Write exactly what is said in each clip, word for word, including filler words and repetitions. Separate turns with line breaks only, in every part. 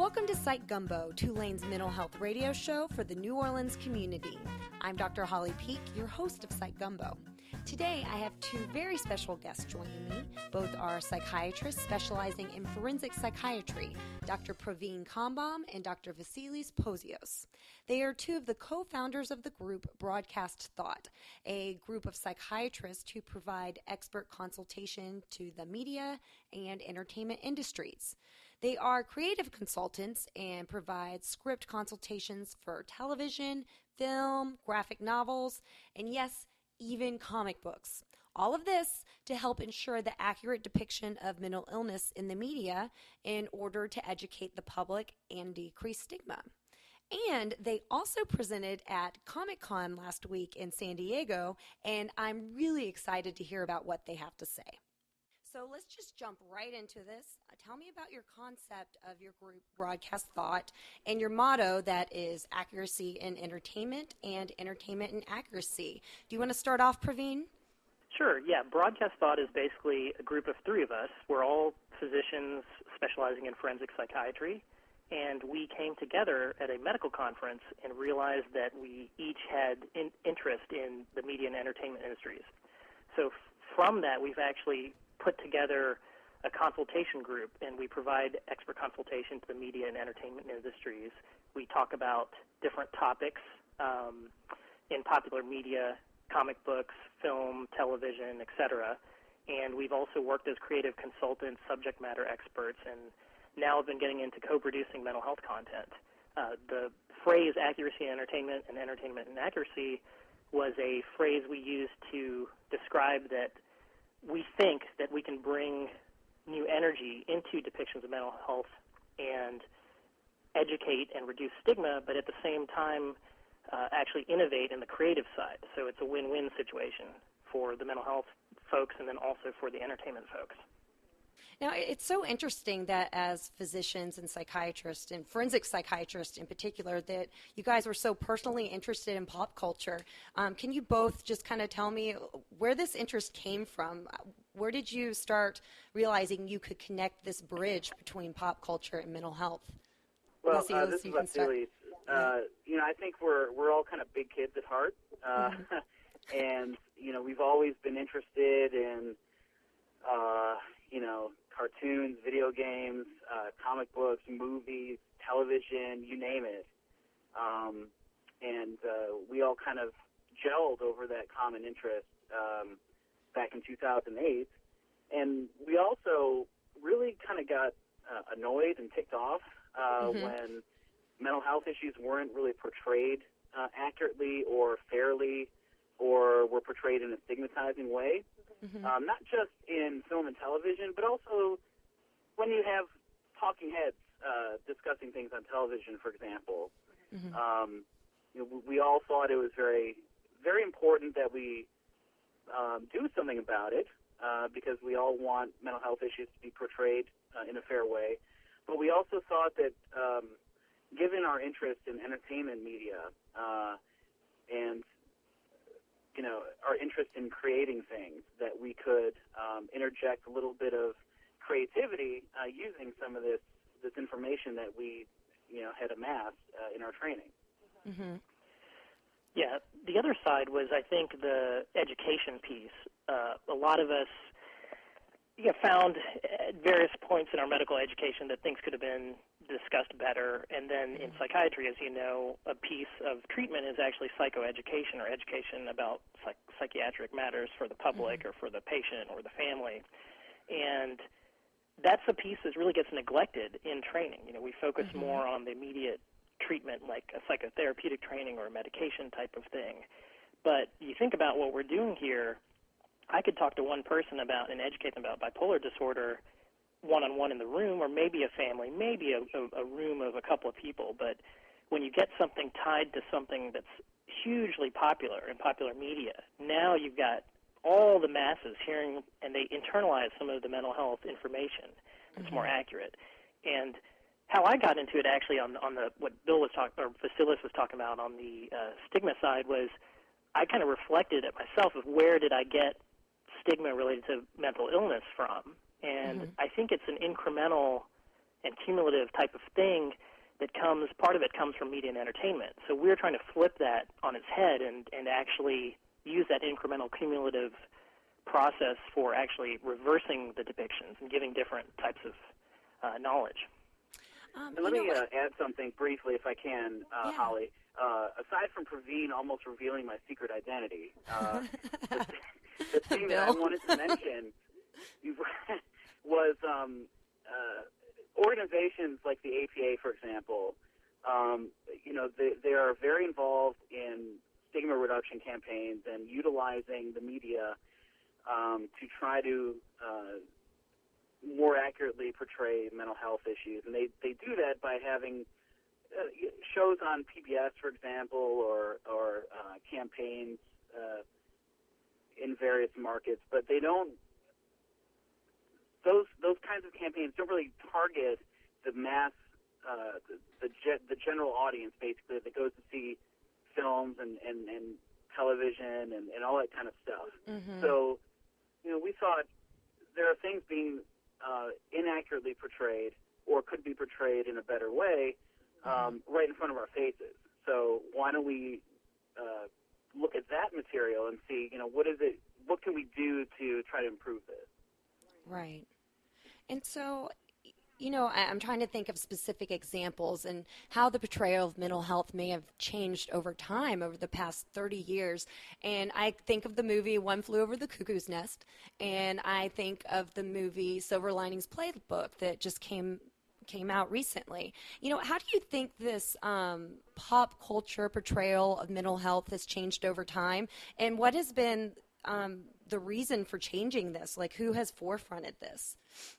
Welcome to Psych Gumbo, Tulane's mental health radio show for the New Orleans community. I'm Doctor Holly Peak, your host of Psych Gumbo. Today, I have two very special guests joining me. Both are psychiatrists specializing in forensic psychiatry, Doctor Praveen Kambam and Doctor Vasilis Pozios. They are two of the co-founders of the group Broadcast Thought, a group of psychiatrists who provide expert consultation to the media and entertainment industries. They are creative consultants and provide script consultations for television, film, graphic novels, and yes, even comic books. All of this to help ensure the accurate depiction of mental illness in the media in order to educate the public and decrease stigma. And they also presented at Comic-Con last week in San Diego, and I'm really excited to hear about what they have to say. So let's just jump right into this. Uh, tell me about your concept of your group, Broadcast Thought, and your motto that is accuracy in entertainment and entertainment in accuracy. Do you want to start off, Praveen?
Sure, yeah. Broadcast Thought is basically a group of three of us. We're all physicians specializing in forensic psychiatry, and we came together at a medical conference and realized that we each had in interest in the media and entertainment industries. So f- from that, we've actually put together a consultation group, and we provide expert consultation to the media and entertainment industries. We talk about different topics um, in popular media, comic books, film, television, et cetera. And we've also worked as creative consultants, subject matter experts, and now have been getting into co-producing mental health content. Uh, the phrase accuracy in entertainment and entertainment in accuracy was a phrase we used to describe that we think that we can bring new energy into depictions of mental health and educate and reduce stigma, but at the same time uh, actually innovate in the creative side. So it's a win-win situation for the mental health folks and then also for the entertainment folks.
Now, it's so interesting that as physicians and psychiatrists, and forensic psychiatrists in particular, that you guys were so personally interested in pop culture. Um, can you both just kind of tell me where this interest came from? Where did you start realizing you could connect this bridge between pop culture and mental health?
Well, uh, this is Vasilis. Uh, you know, I think we're we're all kind of big kids at heart, uh, mm-hmm. and you know, we've always been interested in, uh, you know, cartoons, video games, uh, comic books, movies, television, you name it. Um, and uh, we all kind of gelled over that common interest um, back in two thousand eight. And we also really kind of got uh, annoyed and ticked off uh, mm-hmm. when mental health issues weren't really portrayed uh, accurately or fairly, or were portrayed in a stigmatizing way. Mm-hmm. Um, not just in film and television, but also when you have talking heads uh, discussing things on television, for example. Mm-hmm. Um, you know, we all thought it was very, very important that we um, do something about it uh, because we all want mental health issues to be portrayed uh, in a fair way. But we also thought that um, given our interest in entertainment media uh, and you know, our interest in creating things, that we could um, interject a little bit of creativity uh, using some of this this information that we, you know, had amassed uh, in our training.
Mm-hmm.
Yeah, the other side was, I think, the education piece. Uh, a lot of us yeah, found at various points in our medical education that things could have been discussed better. And then in psychiatry, as you know, a piece of treatment is actually psychoeducation or education about psych- psychiatric matters for the public mm-hmm. or for the patient or the family. And that's a piece that really gets neglected in training. You know, we focus mm-hmm. more on the immediate treatment like a psychotherapeutic training or a medication type of thing. But you think about what we're doing here, I could talk to one person about and educate them about bipolar disorder one-on-one in the room, or maybe a family, maybe a, a, a room of a couple of people. But when you get something tied to something that's hugely popular in popular media, now you've got all the masses hearing, and they internalize some of the mental health information that's mm-hmm. more accurate. And how I got into it actually on on the what Bill was talking, or Vasilis was talking about on the uh, stigma side, was I kind of reflected at myself of where did I get stigma related to mental illness from. And mm-hmm. I think it's an incremental and cumulative type of thing that comes, part of it comes from media and entertainment. So we're trying to flip that on its head and, and actually use that incremental cumulative process for actually reversing the depictions and giving different types of uh, knowledge.
Um, let me uh, add something briefly, if I can, uh,
yeah.
Holly. Uh, aside from Praveen almost revealing my secret identity, uh, the, the thing that I wanted to mention was um, uh, organizations like the A P A, for example. Um, you know, they, they are very involved in stigma reduction campaigns and utilizing the media um, to try to uh, more accurately portray mental health issues. And they, they do that by having uh, shows on P B S, for example, or, or uh, campaigns uh, in various markets. But they don't, those, those kinds of campaigns don't really target the mass, uh, the, the, ge- the general audience, basically, that goes to see films and, and, and television and, and all that kind of stuff.
Mm-hmm.
So, you know, we thought there are things being uh, inaccurately portrayed or could be portrayed in a better way um, mm-hmm. right in front of our faces. So why don't we uh, look at that material and see, you know, what is it, what can we do to try to improve this?
Right. And so, you know, I, I'm trying to think of specific examples and how the portrayal of mental health may have changed over time over the past thirty years. And I think of the movie One Flew Over the Cuckoo's Nest, and I think of the movie Silver Linings Playbook that just came came out recently. You know, how do you think this um, pop culture portrayal of mental health has changed over time? And what has been um, the reason for changing this? Like, who has forefronted this?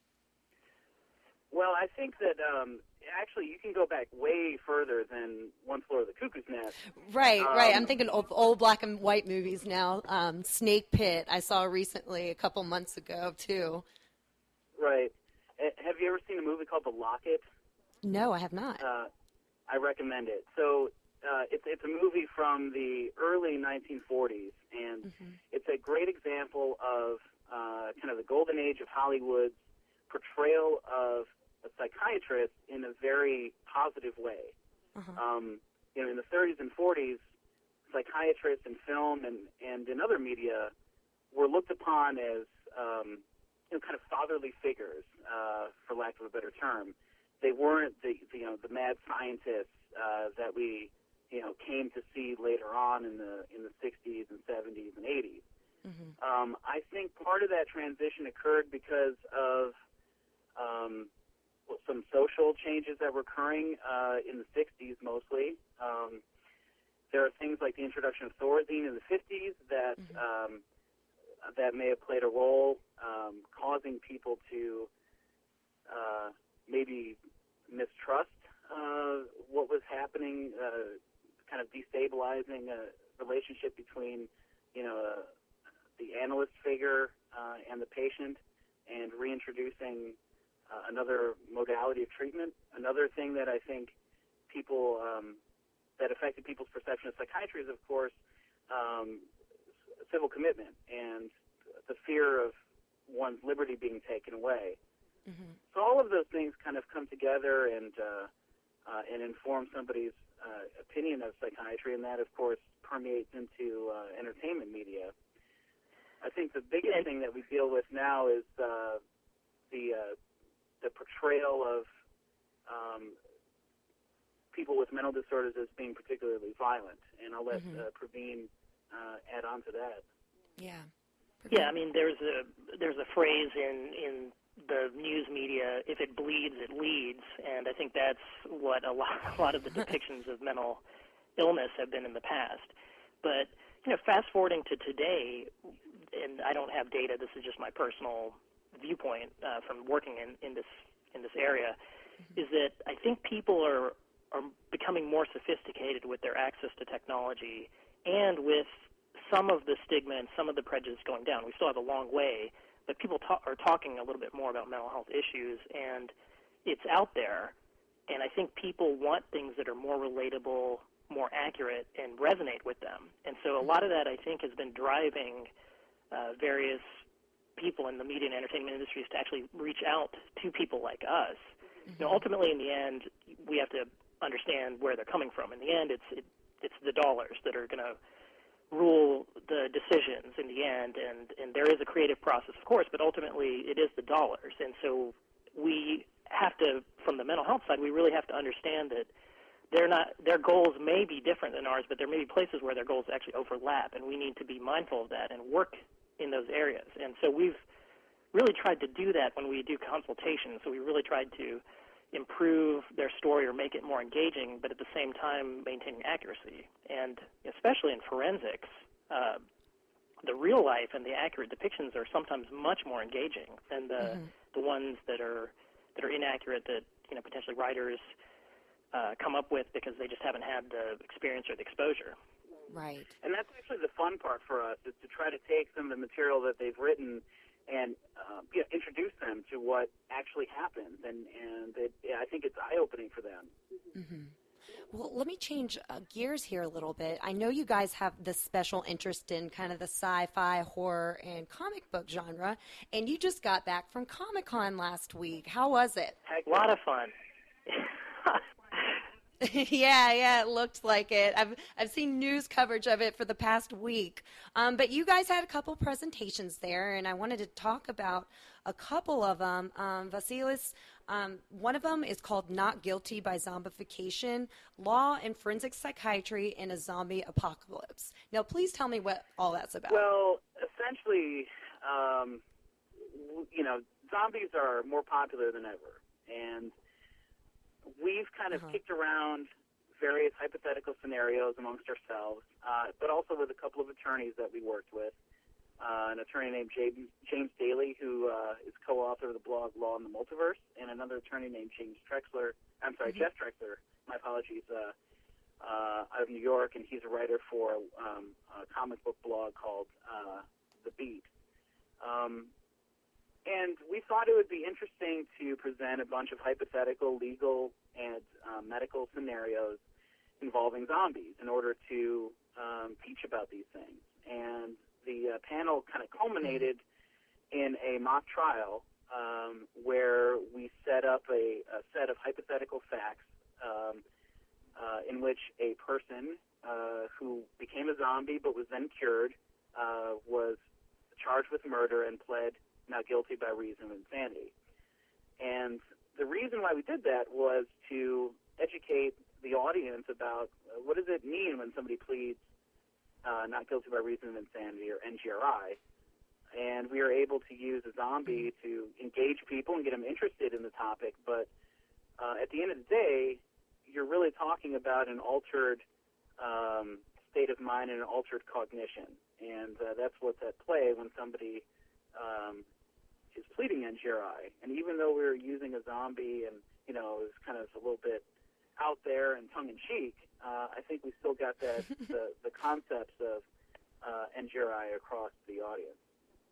Well, I think that um, actually you can go back way further than One Flew Over the Cuckoo's Nest.
Right,
um,
right. I'm thinking of old black and white movies now. Um, Snake Pit I saw recently a couple months ago, too.
Right. Uh, have you ever seen a movie called The Locket?
No, I have not.
Uh, I recommend it. So uh, it's, it's a movie from the early nineteen forties, and mm-hmm. it's a great example of uh, kind of the golden age of Hollywood's portrayal of a psychiatrist in a very positive way. Uh-huh. Um, you know, in the thirties and forties, psychiatrists in film and, and in other media were looked upon as, um, you know, kind of fatherly figures, uh, for lack of a better term. They weren't the, the you know, the mad scientists uh, that we, you know, came to see later on in the in the sixties and seventies and eighties. Mm-hmm. Um, I think part of that transition occurred because of um, some social changes that were occurring uh, in the sixties mostly. Um, there are things like the introduction of Thorazine in the fifties that mm-hmm. um, that may have played a role, um, causing people to uh, maybe mistrust uh, what was happening, uh, kind of destabilizing a relationship between, you know, uh, the analyst figure uh, and the patient, and reintroducing Uh, another modality of treatment. Another thing that I think people, um, that affected people's perception of psychiatry is, of course, um, civil commitment and the fear of one's liberty being taken away. Mm-hmm. So all of those things kind of come together and uh, uh, and inform somebody's uh, opinion of psychiatry, and that, of course, permeates into uh, entertainment media. I think the biggest thing that we deal with now is uh, the uh, the portrayal of um, people with mental disorders as being particularly violent. And I'll let mm-hmm. uh, Praveen uh, add on to that.
Yeah. Praveen.
Yeah, I mean, there's a there's a phrase in, in the news media, if it bleeds, it leads. And I think that's what a lot, a lot of the depictions of mental illness have been in the past. But, you know, fast forwarding to today, and I don't have data, this is just my personal viewpoint uh, from working in, in this in this area, mm-hmm. is that I think people are are becoming more sophisticated with their access to technology and with some of the stigma and some of the prejudice going down. We still have a long way, but people ta- are talking a little bit more about mental health issues, and it's out there. And I think people want things that are more relatable, more accurate, and resonate with them. And so a lot of that, I think, has been driving uh, various people in the media and entertainment industries to actually reach out to people like us You know, ultimately, in the end, we have to understand where they're coming from. In the end, it's it, it's the dollars that are going to rule the decisions in the end, and, and there is a creative process, of course, but ultimately it is the dollars. And so we have to, from the mental health side, we really have to understand that they're not, their goals may be different than ours, but there may be places where their goals actually overlap, and we need to be mindful of that and work in those areas. And so we've really tried to do that when we do consultations. So we really tried to improve their story or make it more engaging, but at the same time maintaining accuracy. And especially in forensics, uh, the real life and the accurate depictions are sometimes much more engaging than the mm-hmm. the ones that are that are inaccurate that you know potentially writers uh, come up with because they just haven't had the experience or the exposure.
Right.
And that's actually the fun part for us, is to try to take some of the material that they've written and uh, you know, introduce them to what actually happens, and and it, yeah, I think it's eye-opening for them.
Mm-hmm. Well, let me change uh, gears here a little bit. I know you guys have this special interest in kind of the sci-fi, horror, and comic book genre, and you just got back from Comic-Con last week. How was it?
A lot of fun.
yeah, yeah, it looked like it. I've I've seen news coverage of it for the past week. Um, but you guys had a couple presentations there, and I wanted to talk about a couple of them. Um, Vasilis, um, one of them is called Not Guilty by Zombification, Law and Forensic Psychiatry in a Zombie Apocalypse. Now, please tell me what all that's about.
Well, essentially, um, you know, zombies are more popular than ever, and we've kind of uh-huh. kicked around various hypothetical scenarios amongst ourselves, uh, but also with a couple of attorneys that we worked with. Uh, an attorney named James, James Daly, who uh, is co-author of the blog Law in the Multiverse, and another attorney named James Trexler, I'm sorry, mm-hmm. Jeff Trexler, my apologies, uh, uh, out of New York, and he's a writer for um, a comic book blog called uh, The Beat. Um, And we thought it would be interesting to present a bunch of hypothetical, legal, and uh, medical scenarios involving zombies in order to um, teach about these things. And the uh, panel kind of culminated in a mock trial um, where we set up a, a set of hypothetical facts um, uh, in which a person uh, who became a zombie but was then cured uh, was charged with murder and pled not guilty by reason of insanity. And the reason why we did that was to educate the audience about uh, what does it mean when somebody pleads uh, not guilty by reason of insanity, or N G R I. And we are able to use a zombie to engage people and get them interested in the topic, but uh, at the end of the day, you're really talking about an altered um, state of mind and an altered cognition. And uh, that's what's at play when somebody um, is pleading N G R I. And even though we were using a zombie and, you know, it was kind of a little bit out there and tongue-in-cheek, uh, I think we still got that the, the concepts of uh, N G R I across the audience.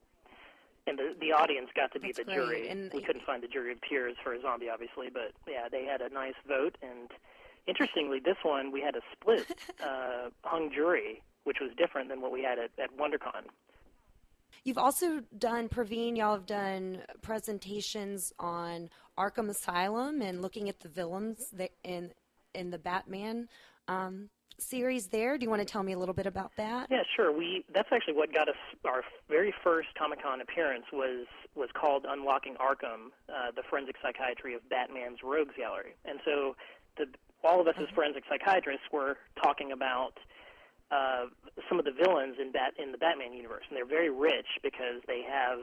And the, the audience got to be
That's
the
great.
jury.
And
we couldn't find the jury of peers for a zombie, obviously, but, yeah, they had a nice vote. And interestingly, this one, we had a split uh, hung jury, which was different than what we had at, at WonderCon.
You've also done, Praveen, y'all have done presentations on Arkham Asylum and looking at the villains that in in the Batman um, series there. Do you want to tell me a little bit about that?
Yeah, sure. We That's actually what got us our very first Comic-Con appearance was, was called Unlocking Arkham, uh, the forensic psychiatry of Batman's Rogues Gallery. And so the, all of us as forensic psychiatrists were talking about Uh, some of the villains in Bat in the Batman universe, and they're very rich because they have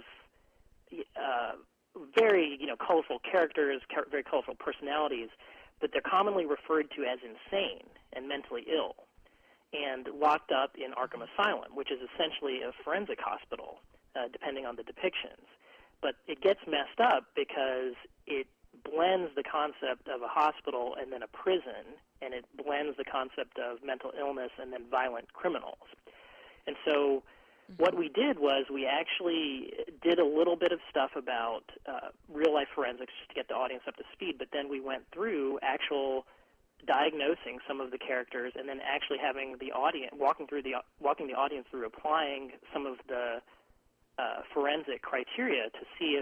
uh, very you know colorful characters, car- very colorful personalities, but they're commonly referred to as insane and mentally ill, and locked up in Arkham Asylum, which is essentially a forensic hospital, uh, depending on the depictions. But it gets messed up because it blends the concept of a hospital and then a prison, and it blends the concept of mental illness and then violent criminals. And so mm-hmm. what we did was we actually did a little bit of stuff about uh, real-life forensics just to get the audience up to speed, but then we went through actual diagnosing some of the characters and then actually having the audience, walking through the walking the audience through applying some of the uh, forensic criteria to see if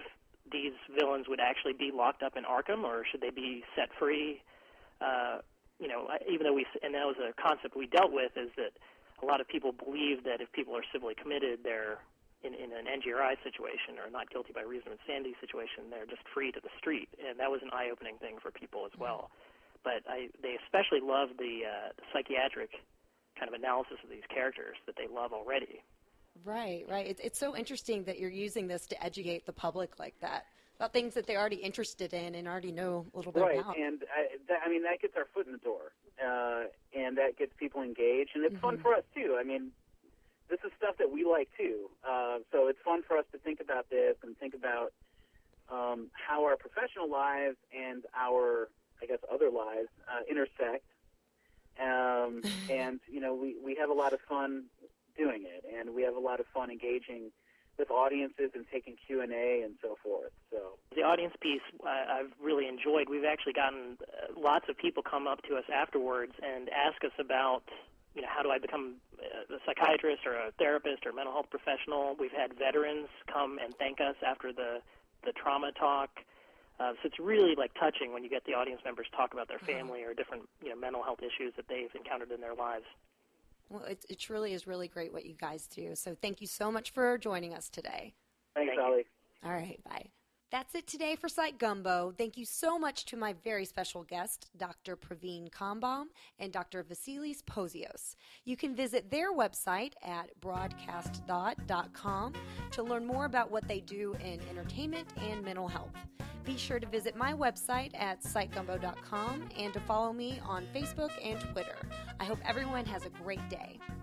these villains would actually be locked up in Arkham, or should they be set free? Uh, you know, even though we, and that was a concept we dealt with, is that a lot of people believe that if people are civilly committed, they're in, in an N G R I situation or not guilty by reason of insanity situation, they're just free to the street. And that was an eye-opening thing for people as well. But I, they especially love the, uh, the psychiatric kind of analysis of these characters that they love already.
Right, right. It's, it's so interesting that you're using this to educate the public like that about things that they're already interested in and already know a little bit
right.
about.
Right, and I, that, I mean, that gets our foot in the door, uh, and that gets people engaged, and it's mm-hmm. fun for us, too. I mean, this is stuff that we like, too. Uh, so it's fun for us to think about this and think about um, how our professional lives and our, I guess, other lives uh, intersect. Um, and, you know, we, we have a lot of fun doing it, and we have a lot of fun engaging with audiences and taking Q and A and so forth. So
the audience piece uh, I've really enjoyed. We've actually gotten uh, lots of people come up to us afterwards and ask us about, you know, how do I become a psychiatrist or a therapist or a mental health professional. We've had veterans come and thank us after the, the trauma talk. Uh, so it's really, like, touching when you get the audience members talk about their family or different, you know, mental health issues that they've encountered in their lives.
Well, it, it truly is really great what you guys do. So thank you so much for joining us today.
Thanks, Holly.
All right, bye. That's it today for Psych Gumbo. Thank you so much to my very special guest, Doctor Praveen Kambaum and Doctor Vasilis Pozios. You can visit their website at broadcast thought dot com to learn more about what they do in entertainment and mental health. Be sure to visit my website at psych gumbo dot com and to follow me on Facebook and Twitter. I hope everyone has a great day.